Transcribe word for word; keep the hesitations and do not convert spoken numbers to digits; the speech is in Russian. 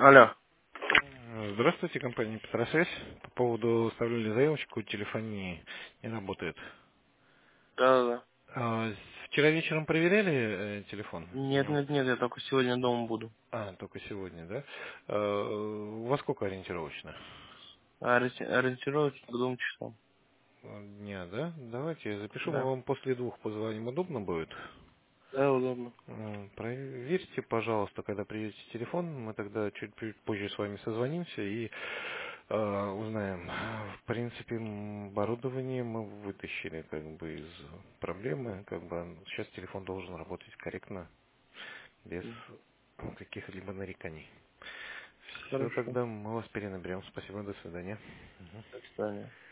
Алло. Здравствуйте, компания Петросвязь. По поводу оставления заявочку телефонии не работает. Да-да-да. А, Вчера вечером проверяли э, телефон? Нет, Ну, нет, нет, я только сегодня дома буду. А, только сегодня, да? А, У вас сколько ориентировочно? Ориенти- Ориентировочно к двум часам. А, Дня, да? Давайте я запишу, мы Да. вам после двух позвоним, удобно будет? Да, удобно. М, Проверьте, пожалуйста, когда приедете телефон, мы тогда чуть чуть позже с вами созвонимся и э, узнаем. В принципе, м, оборудование мы вытащили как бы из проблемы, как бы сейчас телефон должен работать корректно, без М, каких-либо нареканий. Все, Хорошо. тогда мы вас перенаберем. Спасибо, до свидания. Мгм. До свидания.